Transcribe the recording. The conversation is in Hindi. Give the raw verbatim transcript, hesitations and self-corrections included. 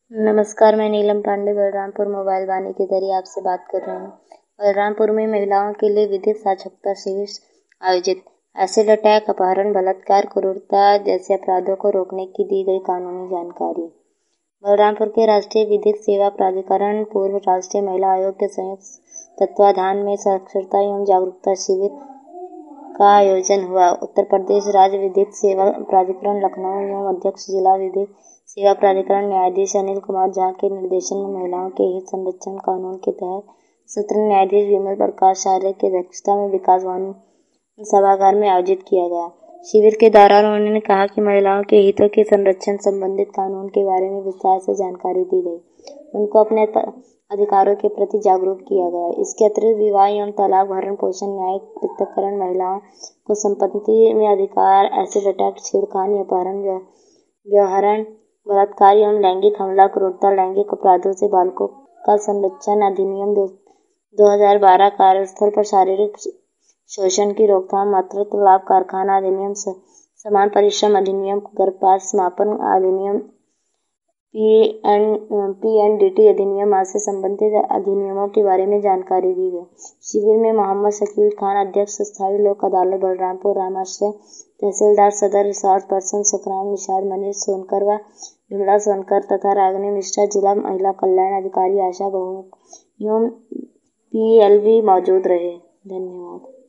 नमस्कार, मैं नीलम पांडे बलरामपुर मोबाइल वाणी के जरिए आपसे बात कर रही हूँ। बलरामपुर में महिलाओं के लिए विधिक साक्षरता शिविर आयोजित। एसिड अटैक, अपहरण, बलात्कार, क्रूरता जैसे अपराधों को रोकने की दी गई कानूनी जानकारी। बलरामपुर के राष्ट्रीय विधिक सेवा प्राधिकरण पूर्व राष्ट्रीय महिला आयोग के संयुक्त तत्वाधान में साक्षरता एवं जागरूकता शिविर का आयोजन हुआ। उत्तर प्रदेश राज्य विधिक सेवा प्राधिकरण लखनऊ एवं अध्यक्ष जिला विधिक सेवा प्राधिकरण न्यायाधीश अनिल कुमार झा के निर्देशन में महिलाओं के हित संरक्षण कानून के तहत सत्र न्यायाधीश विमल प्रकाश आर्य की अध्यक्षता में विकास भवन सभागार में आयोजित किया गया। शिविर के दौरान उन्होंने कहा कि महिलाओं के हितों के संरक्षण संबंधित कानून के बारे में विस्तार से जानकारी दी गई। उनको अपने अधिकारों के प्रति जागरूक किया गया। इसके अतिरिक्त विवाह एवं तलाक, भरण पोषण, न्यायिक पृथक्करण, महिलाओं को संपत्ति में अधिकार, एसिड अटैक, छेड़खानी, अपहरण, व्यवहरण, बलात्कार एवं लैंगिक हमला, क्रूरता, लैंगिक अपराधों से बालकों का संरक्षण अधिनियम दो हजार बारह, कार्यस्थल पर शारीरिक शोषण की रोकथाम, मातृत्व लाभ कारखाना अधिनियम, समान परिश्रम अधिनियम, गर्भपात समापन अधिनियम, पी एन डी टी अधिनियम आदि से संबंधित अधिनियमों के बारे में जानकारी दी गई। शिविर में मोहम्मद शकील खान, अध्यक्ष स्थायी लोक अदालत बलरामपुर, रामाश्रय तहसीलदार सदर, रिसोर्स पर्सन सुखराम निषाद, मनीष सोनकर व विमला सोनकर तथा रागिनी मिश्रा, जिला महिला कल्याण अधिकारी आशा बहु एवं पी एल वी मौजूद रहे। धन्यवाद।